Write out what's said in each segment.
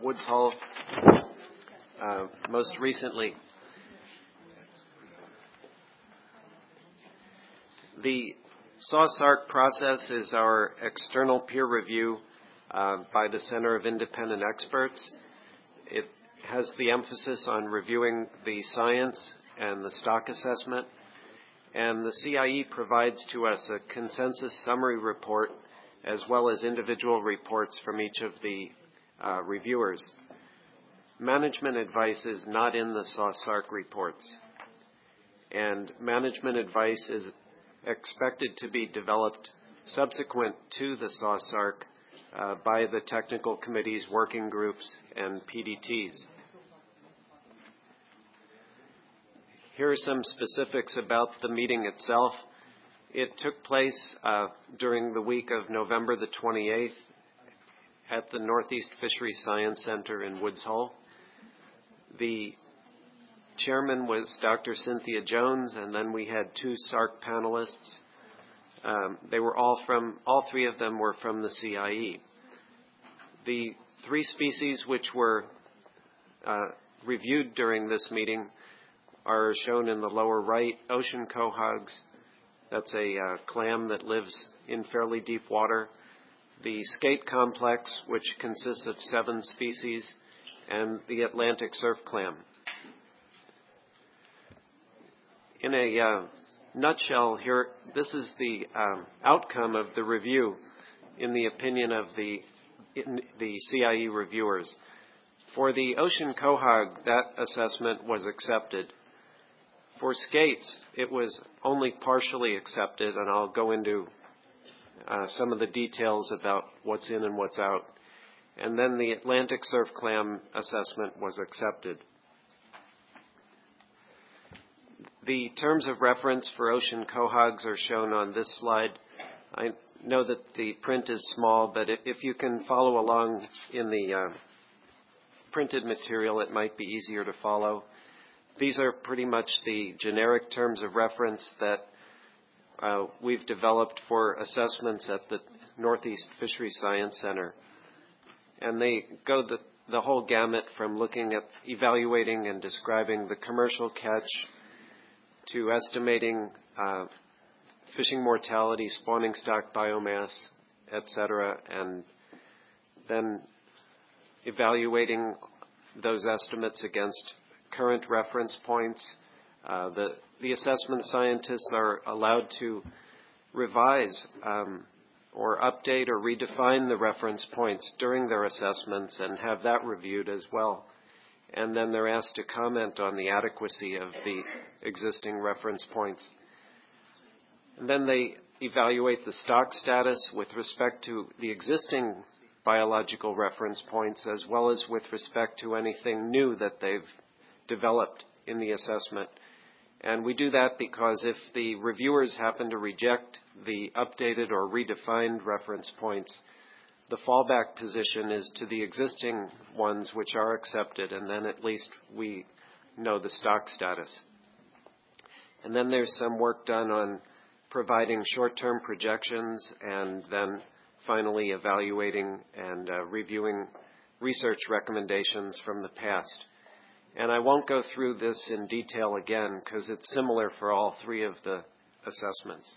Woods Hole most recently. The SAW-SARK process is our external peer review by the Center of Independent Experts. It has the emphasis on reviewing the science and the stock assessment, and the CIE provides to us a consensus summary report as well as individual reports from each of the reviewers. Management advice is not in the SAW-SARK reports, and management advice is expected to be developed subsequent to the SAW-SARK by the technical committees, working groups, and PDTs. Here are some specifics about the meeting itself. It took place during the week of November the 28th at the Northeast Fisheries Science Center in Woods Hole. The chairman was Dr. Cynthia Jones, and then we had two SARK panelists. They were all three of them were from the CIE. The three species which were reviewed during this meeting are shown in the lower right. Ocean quahogs, that's a clam that lives in fairly deep water. The skate complex, which consists of 7 species, and the Atlantic surf clam. In a nutshell here, this is the outcome of the review in the opinion of the CIE reviewers. For the ocean quahog, that assessment was accepted. For skates, it was only partially accepted, and I'll go into some of the details about what's in and what's out. And then the Atlantic surf clam assessment was accepted. The terms of reference for ocean quahogs are shown on this slide. I know that the print is small, but if you can follow along in the printed material, it might be easier to follow. These are pretty much the generic terms of reference that we've developed for assessments at the Northeast Fisheries Science Center. And they go the whole gamut from looking at evaluating and describing the commercial catch to estimating fishing mortality, spawning stock biomass, etc., and then evaluating those estimates against current reference points. The assessment scientists are allowed to revise or update or redefine the reference points during their assessments and have that reviewed as well. And then they're asked to comment on the adequacy of the existing reference points. And then they evaluate the stock status with respect to the existing biological reference points as well as with respect to anything new that they've developed in the assessment. And we do that because if the reviewers happen to reject the updated or redefined reference points, the fallback position is to the existing ones which are accepted, and then at least we know the stock status. And then there's some work done on providing short-term projections and then finally evaluating and reviewing research recommendations from the past. And I won't go through this in detail again because it's similar for all three of the assessments.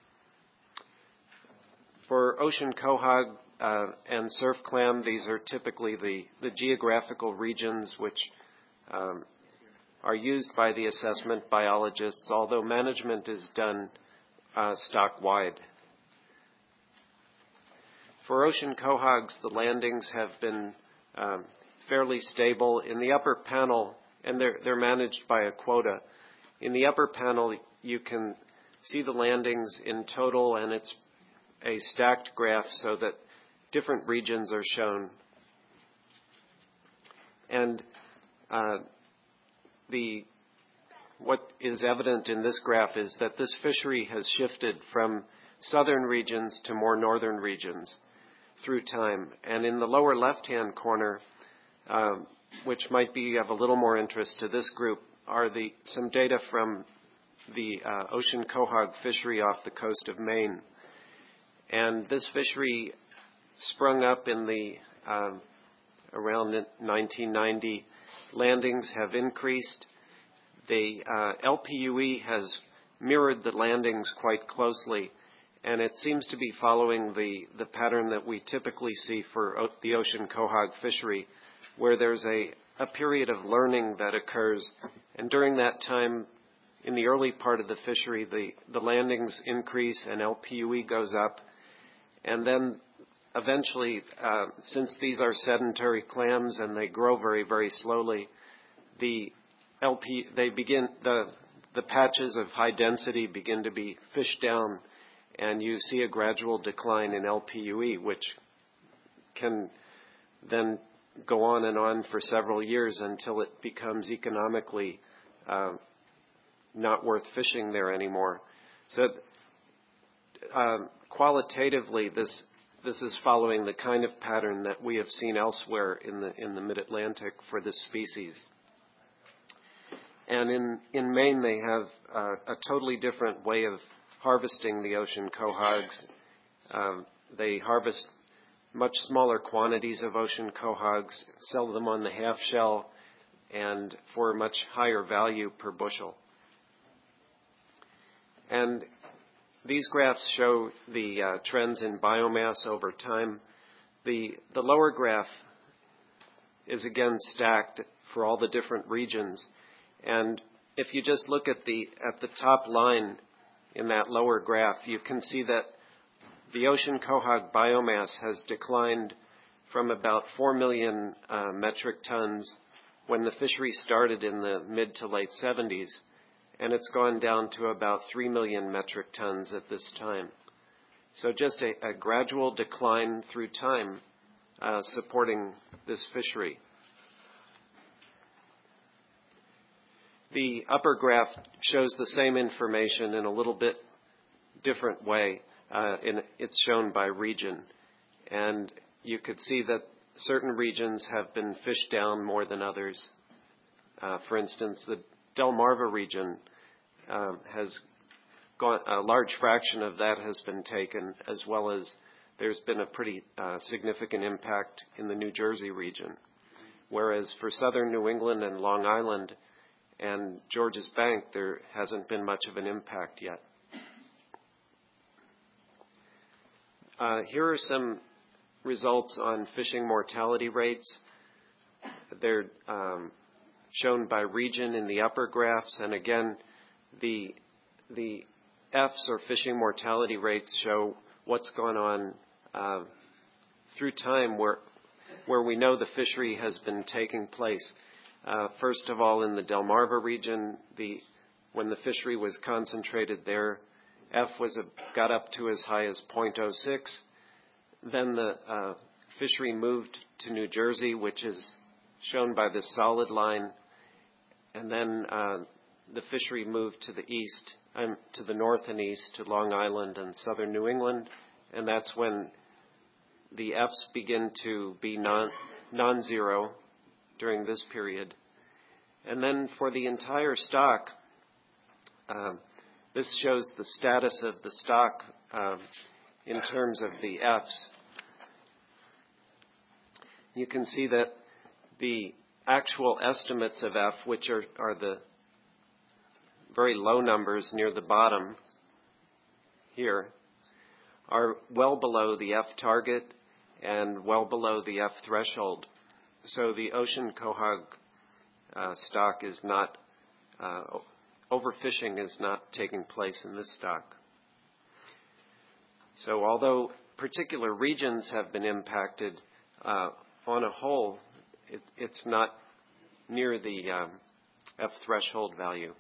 For ocean quahog and surf clam, these are typically the geographical regions which are used by the assessment biologists, although management is done stock-wide. For ocean quahogs, the landings have been fairly stable. In the upper panel, and they're managed by a quota. In the upper panel, you can see the landings in total, and it's a stacked graph so that different regions are shown. And what is evident in this graph is that this fishery has shifted from southern regions to more northern regions through time. And in the lower left-hand corner, which might be of a little more interest to this group, are some data from the ocean quahog fishery off the coast of Maine. And this fishery sprung up in the around 1990, landings have increased. The LPUE has mirrored the landings quite closely, and it seems to be following the pattern that we typically see for the ocean quahog fishery, where there's a period of learning that occurs, and during that time, in the early part of the fishery, the landings increase and LPUE goes up, and then eventually, since these are sedentary clams and they grow very, very slowly, the patches of high density begin to be fished down, and you see a gradual decline in LPUE, which can then go on and on for several years until it becomes economically not worth fishing there anymore. So qualitatively, this is following the kind of pattern that we have seen elsewhere in the mid-Atlantic for this species. And in Maine, they have a totally different way of harvesting the ocean quahogs. They harvest much smaller quantities of ocean quahogs, sell them on the half shell, and for a much higher value per bushel. And these graphs show the trends in biomass over time. The lower graph is again stacked for all the different regions. And if you just look at the top line in that lower graph, you can see that the ocean quahog biomass has declined from about 4 million metric tons when the fishery started in the mid to late 70s, and it's gone down to about 3 million metric tons at this time. So just a gradual decline through time supporting this fishery. The upper graph shows the same information in a little bit different way. It's shown by region. And you could see that certain regions have been fished down more than others. For instance, the Delmarva region has gone, a large fraction of that has been taken, as well as there's been a pretty significant impact in the New Jersey region. Whereas for southern New England and Long Island and Georges Bank, there hasn't been much of an impact yet. Here are some results on fishing mortality rates. They're shown by region in the upper graphs, and again, the Fs, or fishing mortality rates, show what's gone on through time where we know the fishery has been taking place. First of all, in the Delmarva region, when the fishery was concentrated there, F got up to as high as 0.06. Then the fishery moved to New Jersey, which is shown by this solid line, and then the fishery moved to the east, to the north and east, to Long Island and southern New England, and that's when the Fs begin to be non-zero during this period. And then for the entire stock, this shows the status of the stock in terms of the Fs. You can see that the actual estimates of F, which are the very low numbers near the bottom here, are well below the F target and well below the F threshold. So the ocean quahog stock is not, overfishing is not taking place in this stock. So although particular regions have been impacted, on a whole, it's not near the F threshold value.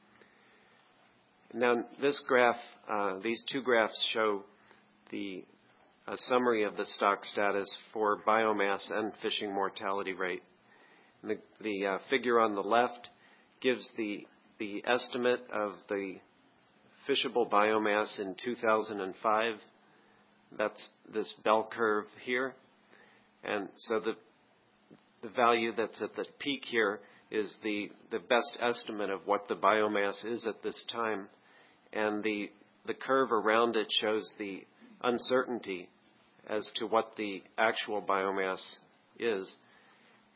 Now, this graph, these two graphs show a summary of the stock status for biomass and fishing mortality rate. The figure on the left gives the estimate of the fishable biomass in 2005. That's this bell curve here. And so the value that's at the peak here is the best estimate of what the biomass is at this time. And the curve around it shows the uncertainty as to what the actual biomass is.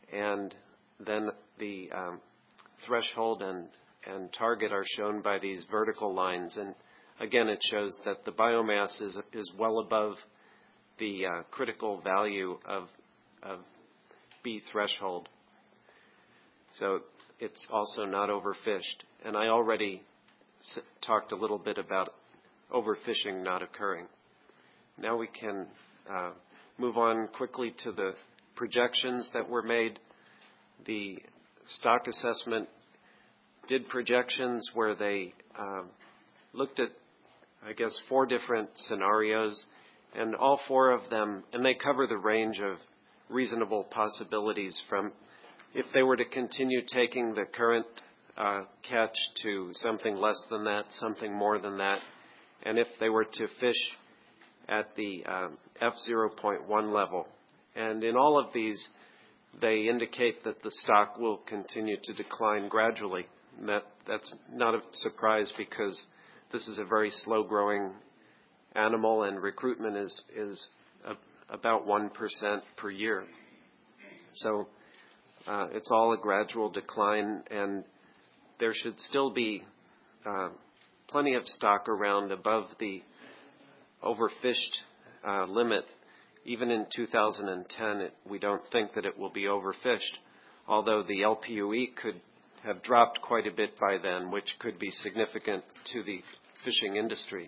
and then the threshold and target are shown by these vertical lines. And again, it shows that the biomass is well above the critical value of B threshold. So it's also not overfished. And I already talked a little bit about overfishing not occurring. Now we can move on quickly to the projections that were made. The stock assessment did projections where they looked at, I guess, 4 different scenarios, and all 4 of them, and they cover the range of reasonable possibilities from if they were to continue taking the current catch to something less than that, something more than that, and if they were to fish at the F0.1 level. And in all of these, they indicate that the stock will continue to decline gradually. And that's not a surprise because this is a very slow-growing animal, and recruitment is about 1% per year. So it's all a gradual decline, and there should still be plenty of stock around above the overfished limit. Even in 2010, we don't think that it will be overfished, although the LPUE could have dropped quite a bit by then, which could be significant to the fishing industry.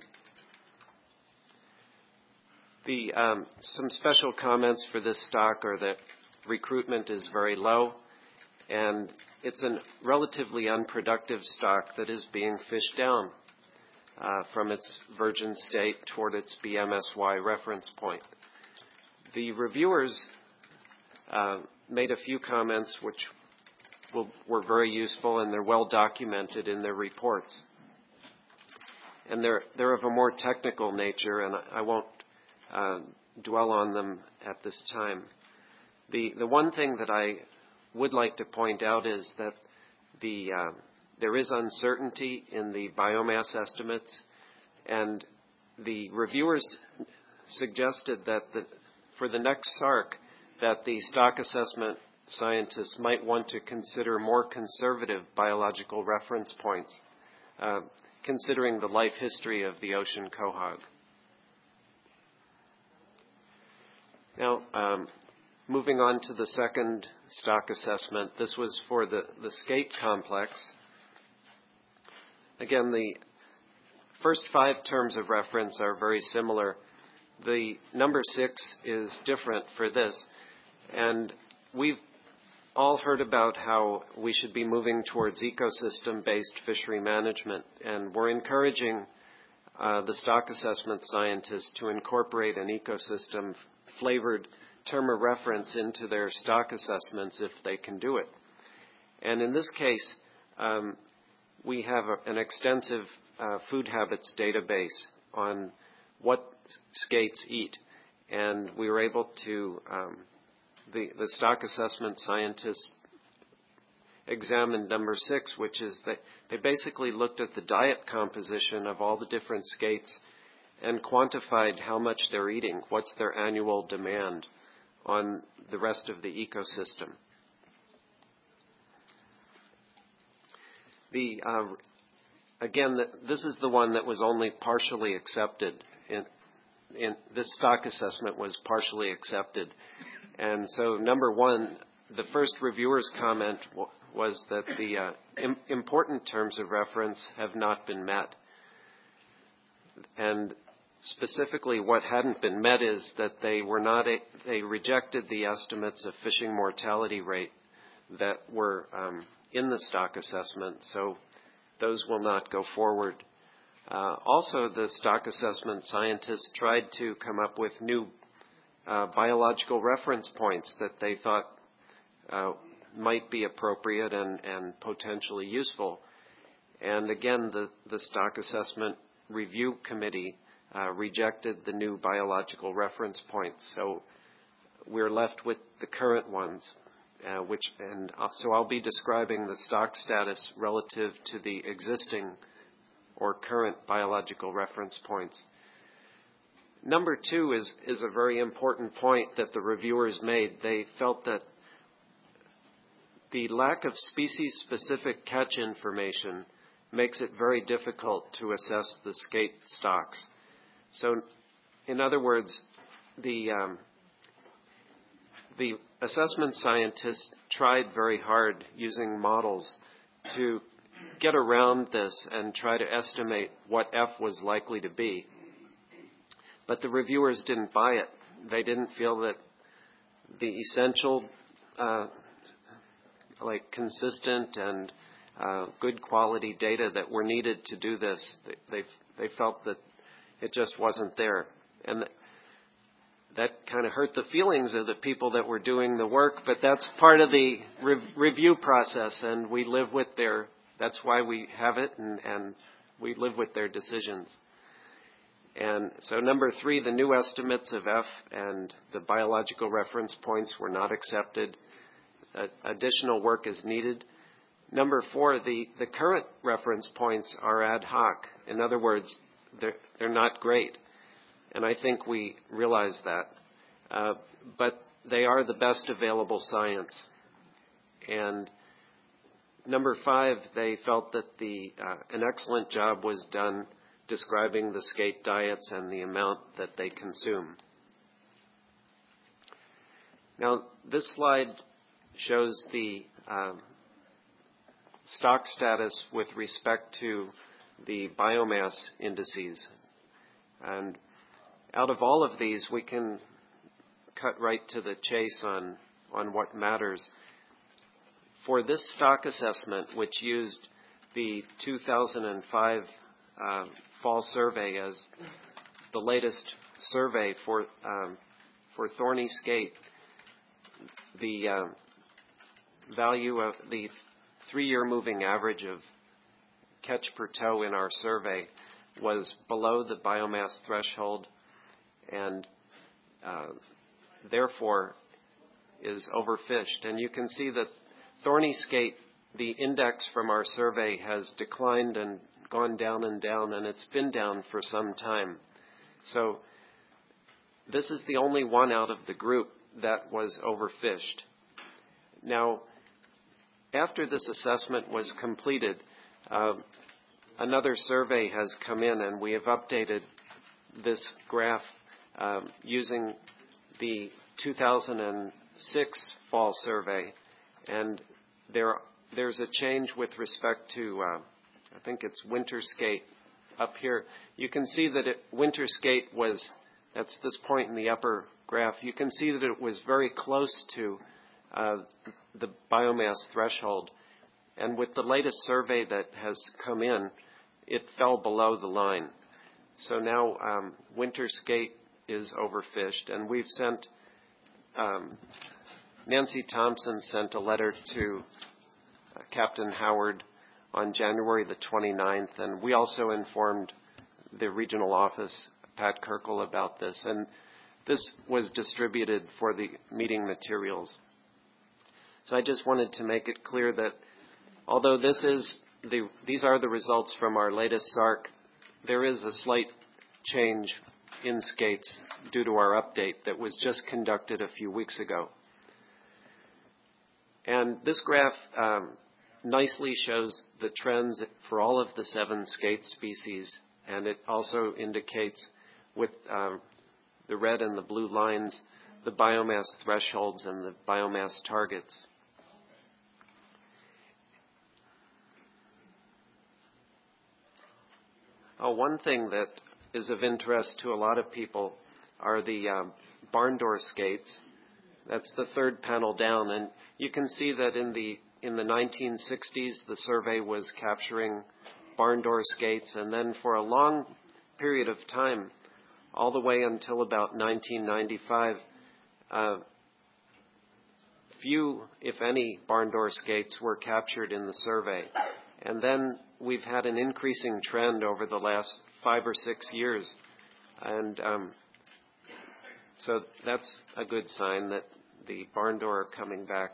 Some special comments for this stock are that recruitment is very low, and it's a relatively unproductive stock that is being fished down from its virgin state toward its BMSY reference point. The reviewers made a few comments which were very useful, and they're well documented in their reports. And they're of a more technical nature, and I won't dwell on them at this time. The one thing that I would like to point out is that there is uncertainty in the biomass estimates, and the reviewers suggested that for the next SARC that the stock assessment scientists might want to consider more conservative biological reference points, considering the life history of the ocean quahog. Now, moving on to the second stock assessment, this was for the skate complex. Again, the first 5 terms of reference are very similar. The number 6 is different for this, and we've all heard about how we should be moving towards ecosystem-based fishery management, and we're encouraging the stock assessment scientists to incorporate an ecosystem-flavored term of reference into their stock assessments if they can do it. And in this case, we have an extensive food habits database on what skates eat, and we were able to the stock assessment scientists examined number 6, which is that they basically looked at the diet composition of all the different skates and quantified how much they're eating, what's their annual demand on the rest of the ecosystem. Again, this is the one that was only partially accepted. In this stock assessment was partially accepted. And so number 1, the first reviewer's comment was that the important terms of reference have not been met. And specifically what hadn't been met is that they rejected the estimates of fishing mortality rate that were in the stock assessment, so those will not go forward. Also, the stock assessment scientists tried to come up with new biological reference points that they thought might be appropriate and potentially useful. And again, the stock assessment review committee rejected the new biological reference points. So we're left with the current ones, so I'll be describing the stock status relative to the existing or current biological reference points. Number 2 is a very important point that the reviewers made. They felt that the lack of species-specific catch information makes it very difficult to assess the skate stocks. So, in other words, the assessment scientists tried very hard using models to get around this and try to estimate what F was likely to be. But the reviewers didn't buy it. They didn't feel that the essential, consistent and good quality data that were needed to do this, they felt that it just wasn't there. And that kind of hurt the feelings of the people that were doing the work, but that's part of the review process, and we live with that's why we have it, and we live with their decisions. And so number 3, the new estimates of F and the biological reference points were not accepted. Additional work is needed. Number 4, the current reference points are ad hoc. In other words, they're not great. And I think we realize that. But they are the best available science. And number 5, they felt that an excellent job was done describing the skate diets and the amount that they consume. Now, this slide shows the stock status with respect to the biomass indices. And out of all of these, we can cut right to the chase on what matters. For this stock assessment, which used the 2005 fall survey as the latest survey for thorny skate, the value of the 3-year moving average of catch per toe in our survey was below the biomass threshold and therefore is overfished. And you can see that thorny skate, the index from our survey, has declined and gone down, and it's been down for some time. So this is the only one out of the group that was overfished. Now, after this assessment was completed, another survey has come in, and we have updated this graph using the 2006 fall survey. And there's a change with respect to, I think it's winter skate up here. You can see that winter skate was, that's this point in the upper graph, you can see that it was very close to the biomass threshold. And with the latest survey that has come in, it fell below the line. So now winter skate is overfished, and we've sent, Nancy Thompson sent a letter to Captain Howard on January the 29th, and we also informed the regional office, Pat Kirkle, about this, and this was distributed for the meeting materials. So I just wanted to make it clear that although these are the results from our latest SARC, there is a slight change in skates due to our update that was just conducted a few weeks ago. And this graph nicely shows the trends for all of the 7 skate species, and it also indicates with the red and the blue lines the biomass thresholds and the biomass targets. One thing that is of interest to a lot of people are the barn door skates. That's the third panel down, and you can see that in the 1960s the survey was capturing barn door skates, and then for a long period of time, all the way until about 1995, few, if any, barn door skates were captured in the survey. And then we've had an increasing trend over the last 5 or 6 years. And so that's a good sign that the barn door are coming back.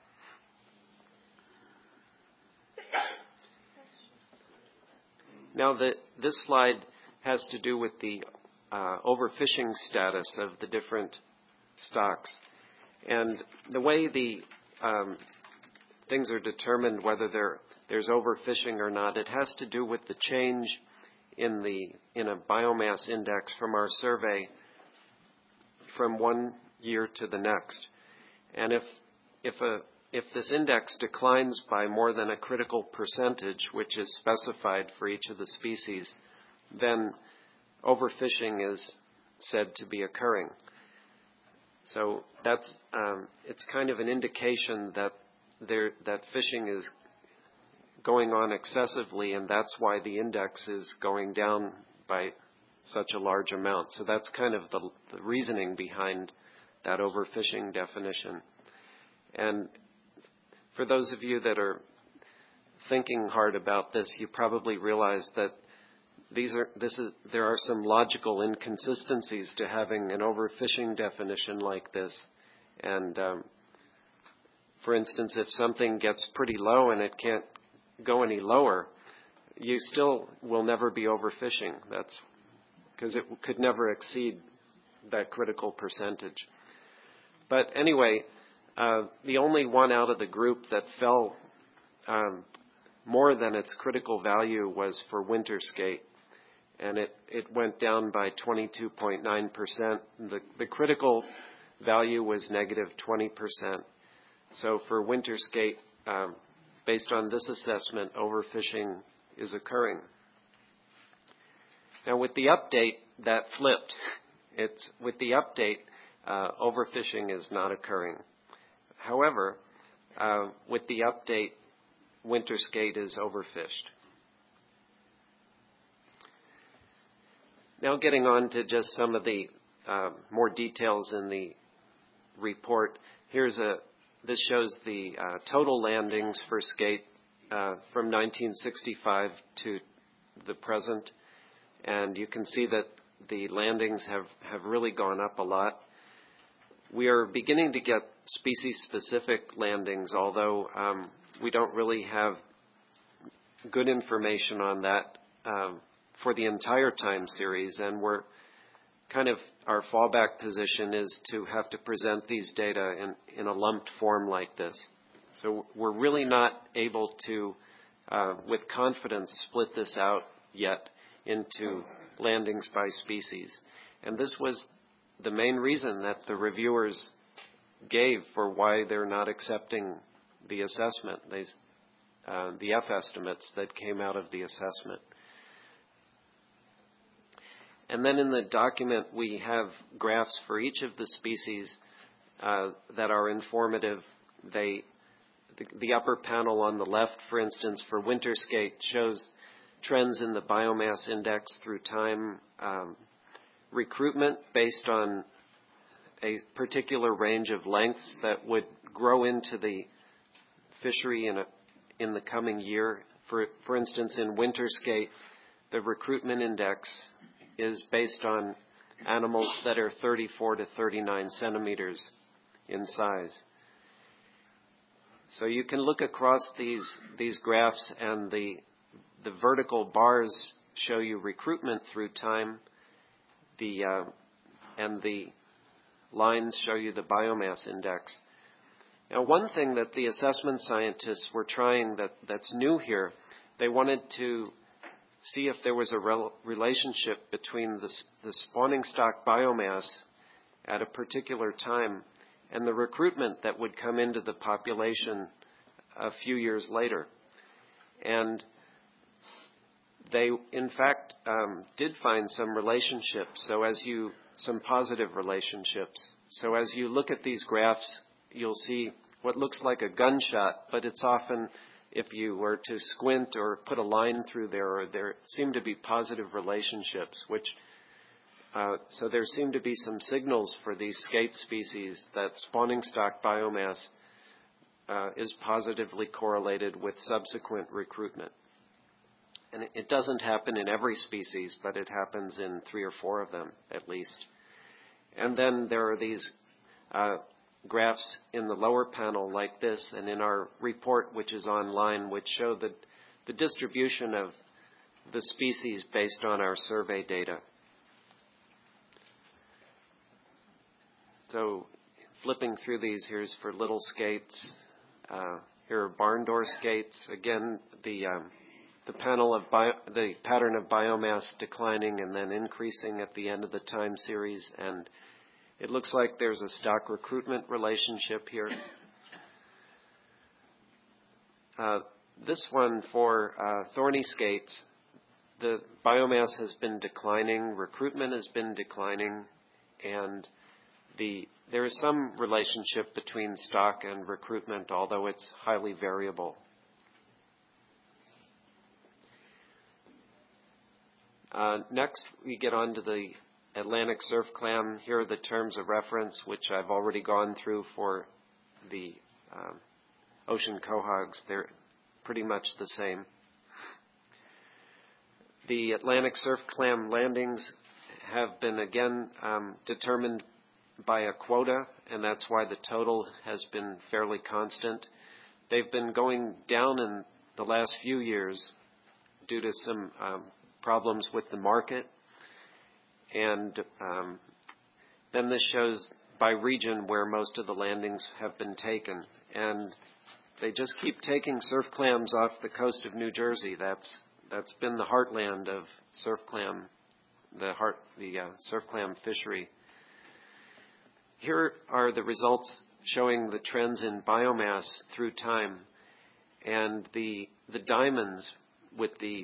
Now, this slide has to do with the overfishing status of the different stocks. And the way the things are determined whether there's overfishing or not, it has to do with the change in a biomass index from our survey from one year to the next. And if this index declines by more than a critical percentage, which is specified for each of the species, then overfishing is said to be occurring. So that's it's kind of an indication that fishing is going on excessively, and that's why the index is going down by such a large amount. So that's kind of the reasoning behind that overfishing definition. And for those of you that are thinking hard about this, you probably realize that there are some logical inconsistencies to having an overfishing definition like this. And for instance, if something gets pretty low and it can't go any lower, you still will never be overfishing. That's because it could never exceed that critical percentage. But anyway, the only one out of the group that fell more than its critical value was for winter skate, and it went down by 22.9%. The critical value was negative 20%. So for winter skate, based on this assessment, overfishing is occurring. Now with the update, that flipped. With the update, overfishing is not occurring. However, with the update, winter skate is overfished. Now getting on to just some of the more details in the report. This shows the total landings for skate from 1965 to the present. And you can see that the landings have really gone up a lot. We are beginning to get species-specific landings, although we don't really have good information on that for the entire time series, and our fallback position is to have to present these data in a lumped form like this. So we're really not able to, with confidence, split this out yet into landings by species. And this was the main reason that the reviewers gave for why they're not accepting the assessment, the F estimates that came out of the assessment. And then in the document, we have graphs for each of the species that are informative. The upper panel on the left, for instance, for winter skate, shows trends in the biomass index through time, recruitment based on a particular range of lengths that would grow into the fishery in the coming year. For instance, in winter skate, the recruitment index is based on animals that are 34 to 39 centimeters in size. So you can look across these graphs, and the vertical bars show you recruitment through time, and the lines show you the biomass index. Now, one thing that the assessment scientists were trying that's new here, they wanted to see if there was a relationship between the spawning stock biomass at a particular time and the recruitment that would come into the population a few years later. And they, in fact, did find some relationships, some positive relationships. So as you look at these graphs, you'll see what looks like a gunshot, but it's often, if you were to squint or put a line through there seem to be positive relationships, so there seem to be some signals for these skate species that spawning stock biomass is positively correlated with subsequent recruitment. And it doesn't happen in every species, but it happens in 3 or 4 of them at least. And then there are these graphs in the lower panel like this, and in our report, which is online, which show the distribution of the species based on our survey data. So flipping through these, here's for little skates. Here are barn door skates. Again, the pattern of biomass declining and then increasing at the end of the time series, and it looks like there's a stock recruitment relationship here. This one for thorny skates, the biomass has been declining, recruitment has been declining, and there is some relationship between stock and recruitment, although it's highly variable. Next, we get on to the Atlantic surf clam. Here are the terms of reference, which I've already gone through for the ocean quahogs. They're pretty much the same. The Atlantic surf clam landings have been again determined by a quota, and that's why the total has been fairly constant. They've been going down in the last few years due to some problems with the market, and then this shows by region where most of the landings have been taken, and they just keep taking surf clams off the coast of New Jersey. That's been the heartland of surf clam, the surf clam fishery. Here are the results showing the trends in biomass through time, and the diamonds with the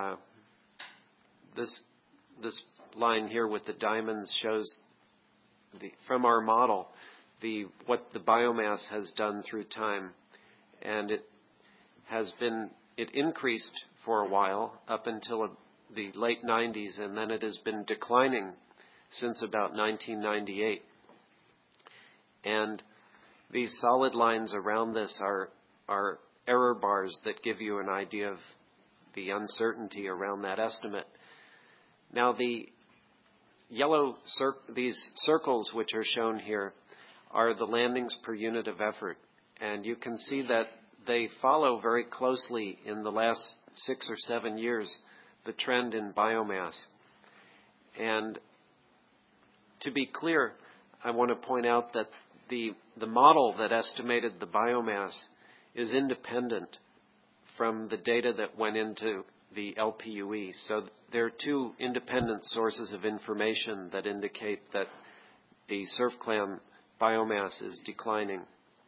this line here with the diamonds shows from our model what the biomass has done through time, and it increased for a while up until the late 90s, and then it has been declining since about 1998. And these solid lines around this are error bars that give you an idea of the uncertainty around that estimate. Now, the yellow these circles which are shown here are the landings per unit of effort, and you can see that they follow very closely in the last 6 or 7 years the trend in biomass. And to be clear, I want to point out that the model that estimated the biomass is independent from the data that went into the LPUE. So there are two independent sources of information that indicate that the surf clam biomass is declining.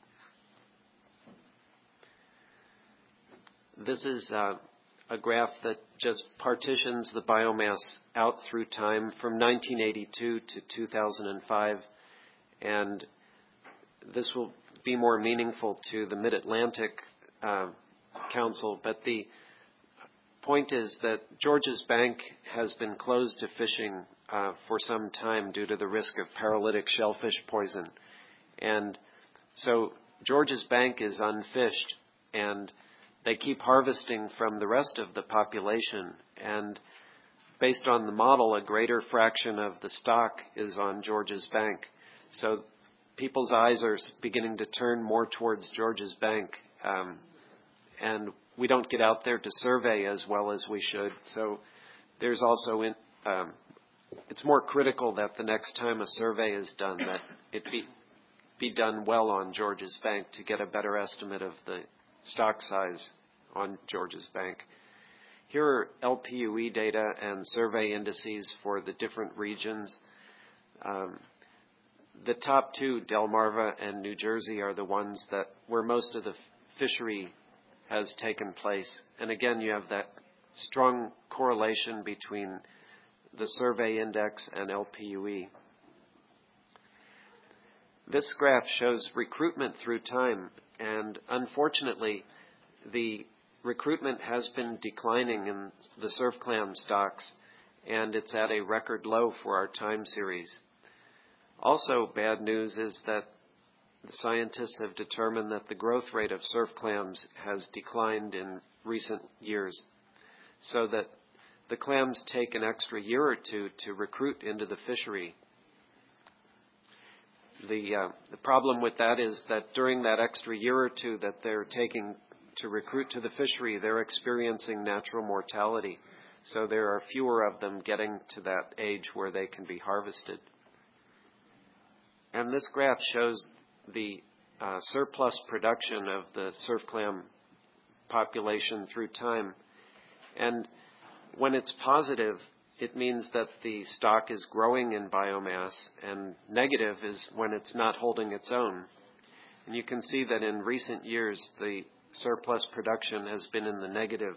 This is a graph that just partitions the biomass out through time from 1982 to 2005, and this will be more meaningful to the Mid-Atlantic Council, but the point is that Georges Bank has been closed to fishing for some time due to the risk of paralytic shellfish poison. And so Georges Bank is unfished, and they keep harvesting from the rest of the population. And based on the model, a greater fraction of the stock is on Georges Bank. So people's eyes are beginning to turn more towards Georges Bank. And we don't get out there to survey as well as we should. So there's also, it's more critical that the next time a survey is done, that it be done well on Georges Bank to get a better estimate of the stock size on Georges Bank. Here are LPUE data and survey indices for the different regions. The top two, Delmarva and New Jersey, are the ones where most of the fishery has taken place. And again, you have that strong correlation between the survey index and LPUE. This graph shows recruitment through time, and unfortunately, the recruitment has been declining in the surf clam stocks, and it's at a record low for our time series. Also, bad news is that the scientists have determined that the growth rate of surf clams has declined in recent years, so that the clams take an extra year or two to recruit into the fishery. The problem with that is that during that extra year or two that they're taking to recruit to the fishery, they're experiencing natural mortality. So there are fewer of them getting to that age where they can be harvested. And this graph shows the surplus production of the surf clam population through time. And when it's positive, it means that the stock is growing in biomass, and negative is when it's not holding its own. And you can see that in recent years, the surplus production has been in the negative.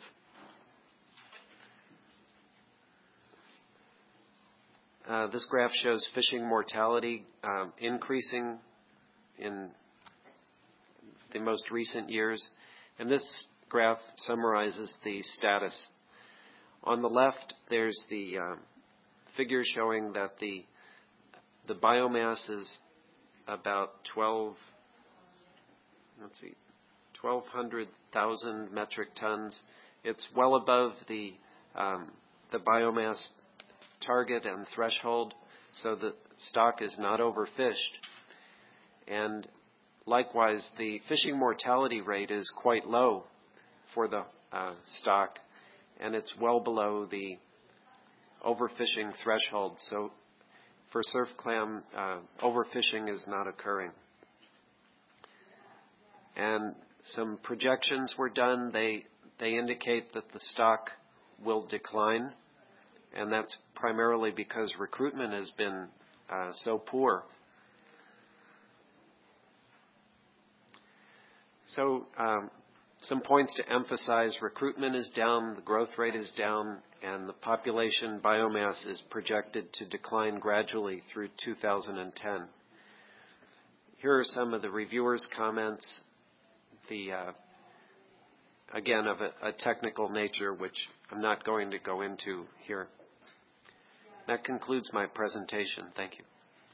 This graph shows fishing mortality increasing in the most recent years, and this graph summarizes the status. On the left, there's the figure showing that the biomass is about 1,200,000 metric tons. It's well above the biomass target and threshold, so the stock is not overfished. And likewise, the fishing mortality rate is quite low for the stock, and it's well below the overfishing threshold. So for surf clam, overfishing is not occurring. And some projections were done. They indicate that the stock will decline, and that's primarily because recruitment has been so poor. So some points to emphasize: recruitment is down, the growth rate is down, and the population biomass is projected to decline gradually through 2010. Here are some of the reviewers' comments, again, of a technical nature, which I'm not going to go into here. That concludes my presentation. Thank you.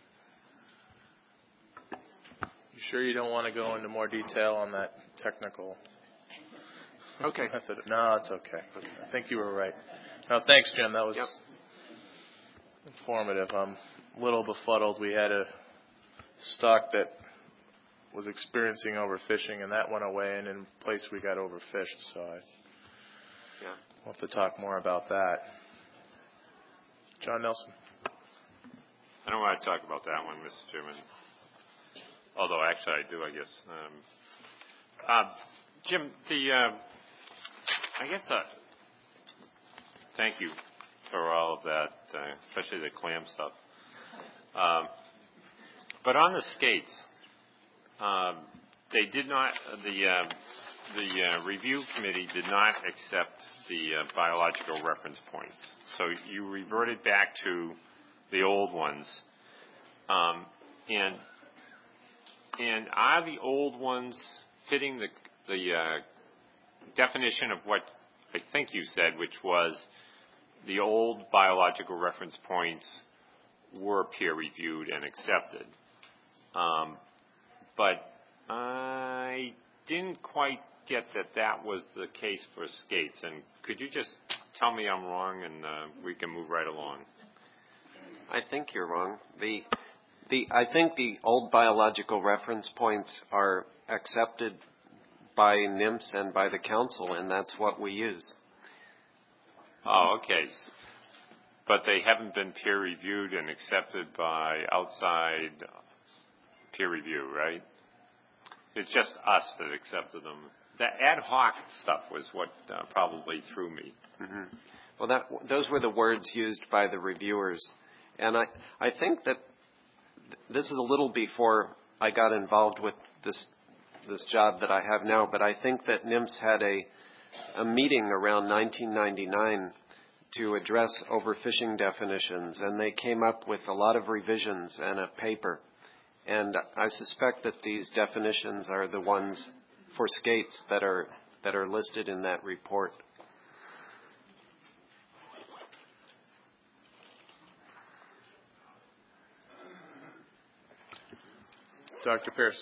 You sure you don't want to go into more detail on that technical Okay. method? No, it's okay. I think you were right. No, thanks, Jim. That was informative. I'm a little befuddled. We had a stock that was experiencing overfishing, and that went away, and in place we got overfished. So we'll have to talk more about that. John Nelson. I don't want to talk about that one, Mr. Chairman. Although, actually, I do, I guess. Jim, thank you for all of that, especially the clam stuff. But on the skates, they did not. The review committee did not accept the biological reference points. So you reverted back to the old ones, and are the old ones fitting the definition of what I think you said, which was the old biological reference points were peer-reviewed and accepted. But I didn't quite get that was the case for skates. And could you just tell me I'm wrong, and we can move right along? I think you're wrong. I think the old biological reference points are accepted by NMFS and by the council, and that's what we use. Oh, okay. But they haven't been peer-reviewed and accepted by outside peer review, right? It's just us that accepted them. The ad hoc stuff was what probably threw me. Mm-hmm. Well, those were the words used by the reviewers. And I think that this is a little before I got involved with this job that I have now, but I think that NMFS had a meeting around 1999 to address overfishing definitions, and they came up with a lot of revisions and a paper. And I suspect that these definitions are the ones for skates that are listed in that report. Dr. Pierce.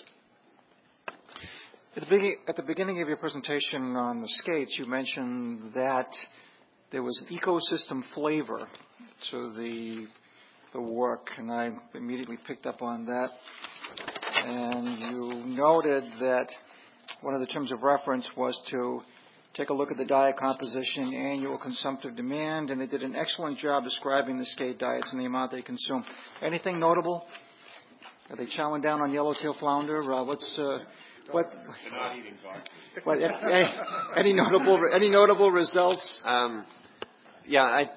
At the beginning of your presentation on the skates, you mentioned that there was an ecosystem flavor to the work, and I immediately picked up on that. And you noted that one of the terms of reference was to take a look at the diet composition, annual consumptive demand, and they did an excellent job describing the skate diets and the amount they consume. Anything notable? Are they chowing down on yellowtail flounder? What? Any notable results? Yeah,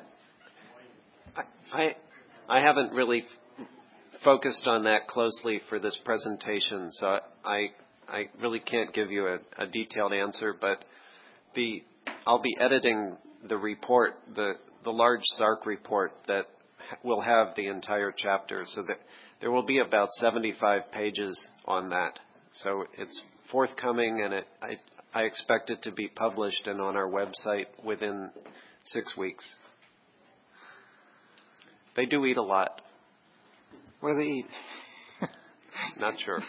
I haven't really focused on that closely for this presentation, so I really can't give you a detailed answer. But I'll be editing the report, the large SARC report that will have the entire chapter, so that there will be about 75 pages on that. So it's forthcoming, and I expect it to be published and on our website within 6 weeks. They do eat a lot. What do they eat? Not sure.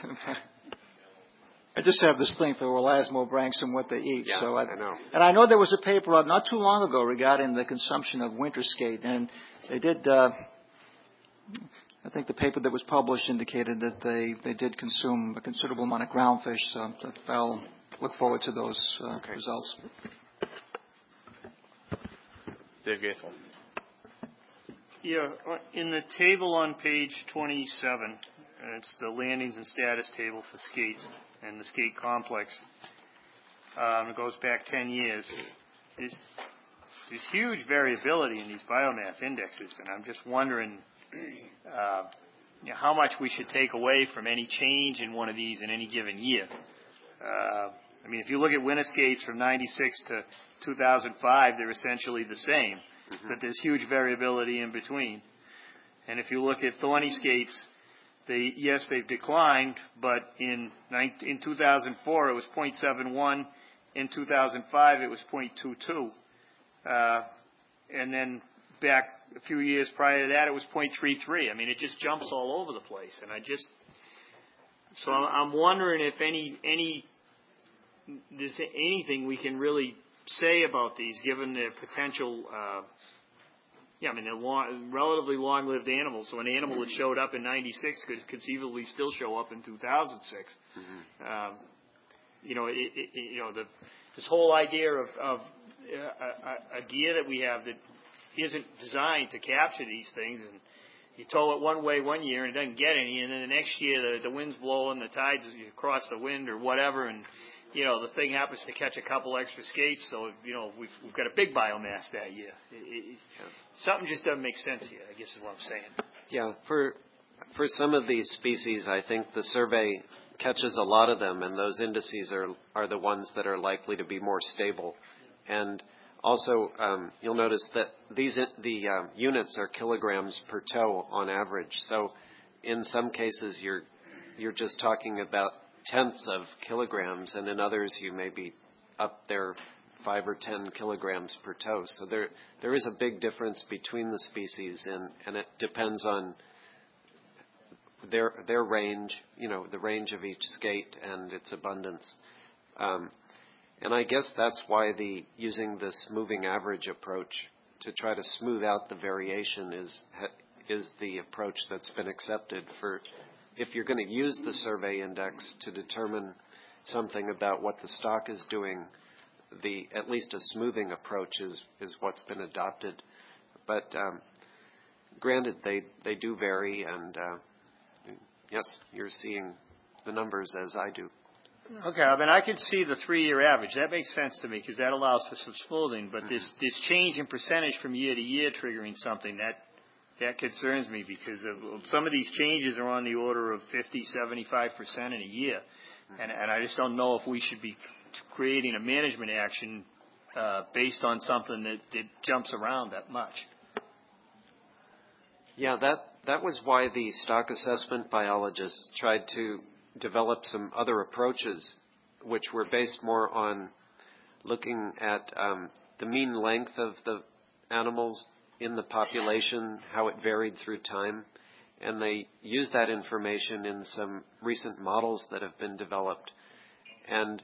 I just have this thing for Elasmo Branks and what they eat. Yeah, so I know. And I know there was a paper out not too long ago regarding the consumption of winter skate, and they did. I think the paper that was published indicated that they did consume a considerable amount of groundfish. So I'll look forward to those results. Dave Gaithel. Yeah, in the table on page 27, it's the landings and status table for skates and the skate complex. It goes back 10 years. There's huge variability in these biomass indexes, and I'm just wondering how much we should take away from any change in one of these in any given year. I mean, if you look at winter skates from 96 to 2005, they're essentially the same. But there's huge variability in between. And if you look at thorny skates, they've declined, but in 2004 it was 0.71. In 2005 it was 0.22. And then back a few years prior to that it was 0.33. I mean, it just jumps all over the place. And so I'm wondering if there's anything we can really say about these, given their potential. They're relatively long-lived animals. So an animal that showed up in '96 could conceivably still show up in 2006. This whole idea of a gear that we have that isn't designed to capture these things, and you tow it one way one year and it doesn't get any, and then the next year the wind's blowing, the tides cross the wind or whatever, and the thing happens to catch a couple extra skates, so we've got a big biomass that year. Something just doesn't make sense here, I guess is what I'm saying. Yeah, for some of these species, I think the survey catches a lot of them, and those indices are the ones that are likely to be more stable. And also, you'll notice that the units are kilograms per tow on average. So, in some cases, you're just talking about tenths of kilograms, and in others you may be up there 5 or 10 kilograms per tow. So there is a big difference between the species, and it depends on their range, the range of each skate and its abundance. And I guess that's why using this moving average approach to try to smooth out the variation is the approach that's been accepted for. If you're going to use the survey index to determine something about what the stock is doing, at least a smoothing approach is what's been adopted. But granted, they do vary, and yes, you're seeing the numbers as I do. Okay, I mean, I could see the 3-year average. That makes sense to me because that allows for some smoothing. But this change in percentage from year to year triggering something, that concerns me because of some of these changes are on the order of 50, 75% in a year. And I just don't know if we should be creating a management action based on something that jumps around that much. Yeah, that was why the stock assessment biologists tried to develop some other approaches, which were based more on looking at the mean length of the animals in the population, how it varied through time, and they used that information in some recent models that have been developed. And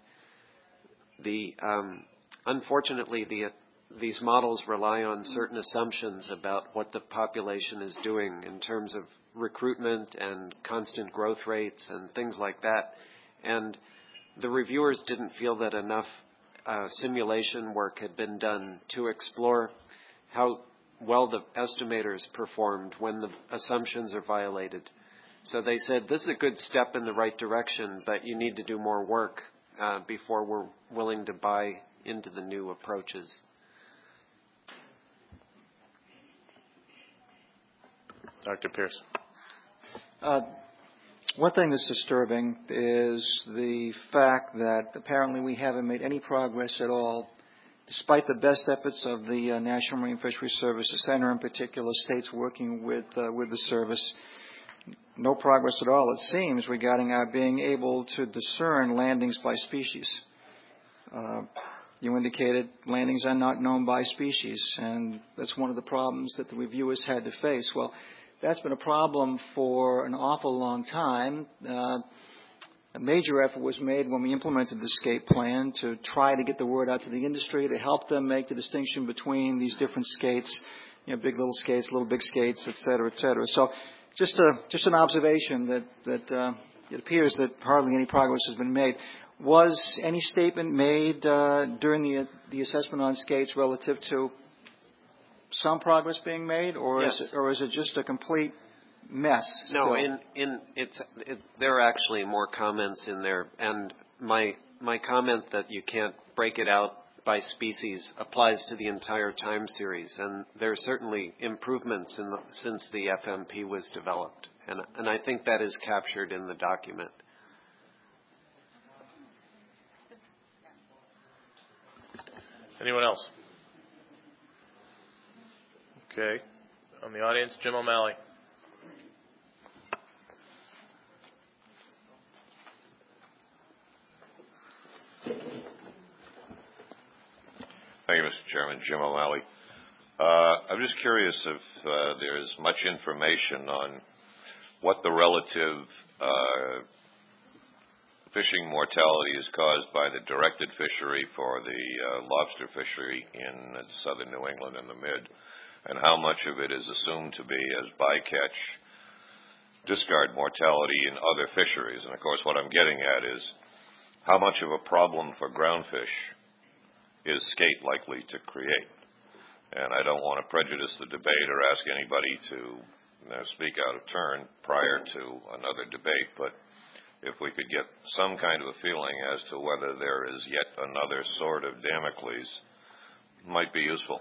unfortunately, these models rely on certain assumptions about what the population is doing in terms of recruitment and constant growth rates and things like that. And the reviewers didn't feel that enough simulation work had been done to explore how well the estimators performed when the assumptions are violated. So they said, this is a good step in the right direction, but you need to do more work before we're willing to buy into the new approaches. Dr. Pierce. One thing that's disturbing is the fact that apparently we haven't made any progress at all, despite the best efforts of the National Marine Fisheries Services Center, in particular, states working with the service. No progress at all, it seems, regarding our being able to discern landings by species. You indicated landings are not known by species, and that's one of the problems that the reviewers had to face. Well, that's been a problem for an awful long time. A major effort was made when we implemented the SCAPE plan to try to get the word out to the industry, to help them make the distinction between these different skates, big little skates, little big skates, et cetera, et cetera. So just an observation that it appears that hardly any progress has been made. Was any statement made during the assessment on skates relative to some progress being made, or yes. is it just a complete mess? No, there are actually more comments in there, and my comment that you can't break it out by species applies to the entire time series, and there are certainly improvements since the FMP was developed, and I think that is captured in the document. Anyone else? Okay. On the audience, Jim O'Malley. Thank you, Mr. Chairman. Jim O'Malley. I'm just curious if there's much information on what the relative fishing mortality is caused by the directed fishery for the lobster fishery in southern New England and the mid, and how much of it is assumed to be as bycatch discard mortality in other fisheries. And, of course, what I'm getting at is how much of a problem for groundfish is skate likely to create. And I don't want to prejudice the debate or ask anybody to speak out of turn prior to another debate, but if we could get some kind of a feeling as to whether there is yet another sword of Damocles, might be useful.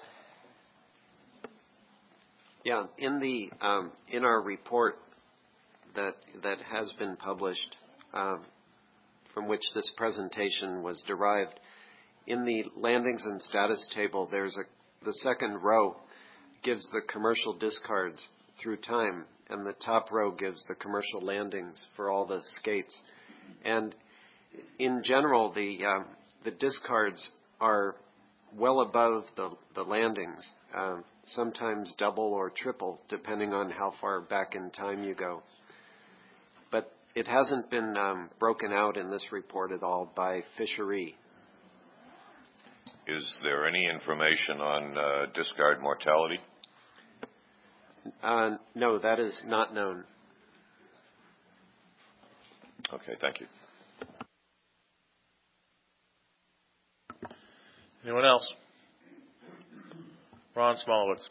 Yeah, in our report that has been published, from which this presentation was derived, in the landings and status table, the second row gives the commercial discards through time, and the top row gives the commercial landings for all the skates. And in general, the discards are well above the landings, sometimes double or triple, depending on how far back in time you go. But it hasn't been broken out in this report at all by fishery. Is there any information on discard mortality? No, that is not known. Okay, thank you. Anyone else? Ron Smolowitz.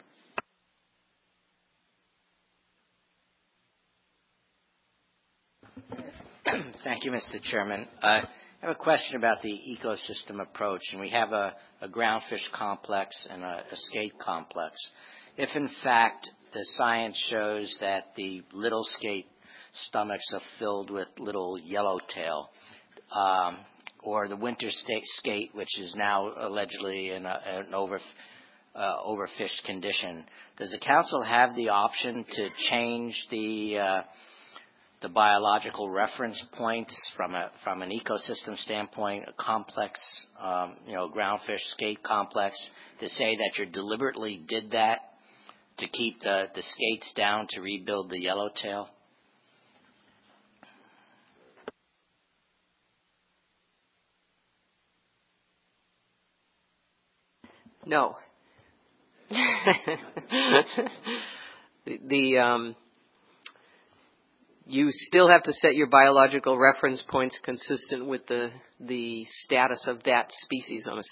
Thank you, Mr. Chairman. I have a question about the ecosystem approach, and we have a groundfish complex and a skate complex. If, in fact, the science shows that the little skate stomachs are filled with little yellowtail, or the winter skate, which is now allegedly in an overfished condition, does the council have the option to change the biological reference points from an ecosystem standpoint, a complex, groundfish skate complex, to say that you deliberately did that to keep the skates down to rebuild the yellowtail? No. You still have to set your biological reference points consistent with the status of that species on a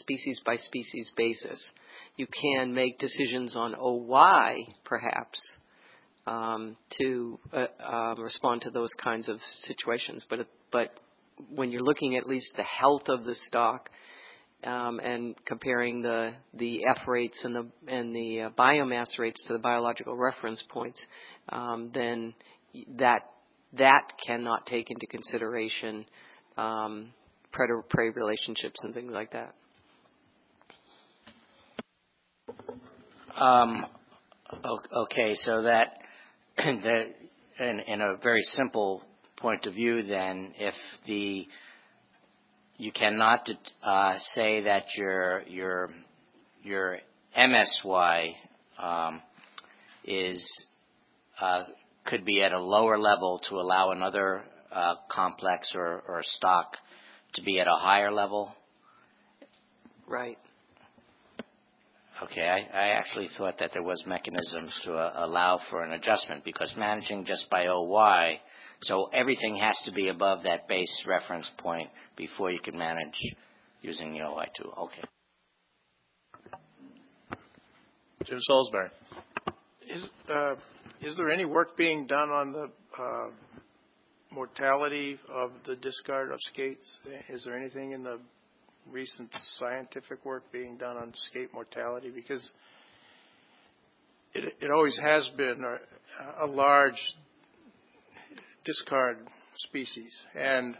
species-by-species basis. You can make decisions on OY, perhaps, to respond to those kinds of situations. But when you're looking at least the health of the stock and comparing the F rates and the biomass rates to the biological reference points, then that cannot take into consideration predator-prey relationships and things like that. Okay, so that in a very simple point of view, then, if you cannot say that your MSY could be at a lower level to allow another complex or stock to be at a higher level. Right. Okay, I actually thought that there was mechanisms to allow for an adjustment, because managing just by OY, so everything has to be above that base reference point before you can manage using the OY tool. Okay. Jim Salisbury. Is there any work being done on the mortality of the discard of skates? Is there anything in the recent scientific work being done on skate mortality? Because it always has been a large discard species, and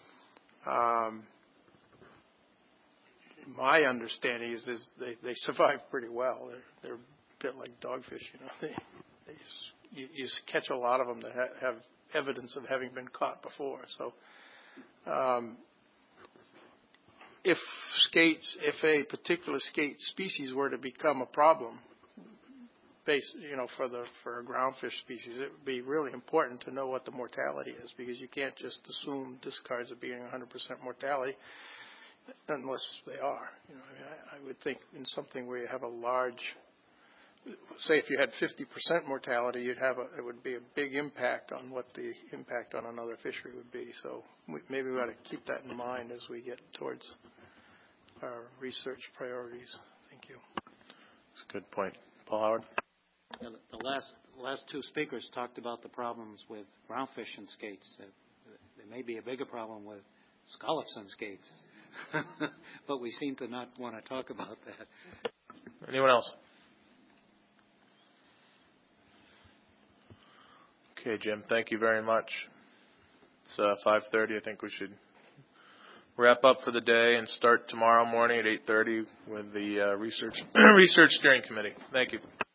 my understanding is they survive pretty well. They're a bit like dogfish, you catch a lot of them that have evidence of having been caught before. So if a particular skate species were to become a problem, for a groundfish species, it would be really important to know what the mortality is, because you can't just assume discards are being 100% mortality unless they are. I would think in something where you have a large, say if you had 50% mortality, it would be a big impact on what the impact on another fishery would be. So maybe we ought to keep that in mind as we get towards our research priorities. Thank you. That's a good point. Paul Howard? Yeah, the last two speakers talked about the problems with groundfish and skates. There may be a bigger problem with scallops and skates, but we seem to not want to talk about that. Anyone else? Okay, Jim, thank you very much. It's 5:30. I think we should wrap up for the day and start tomorrow morning at 8:30 with the research steering committee. Thank you.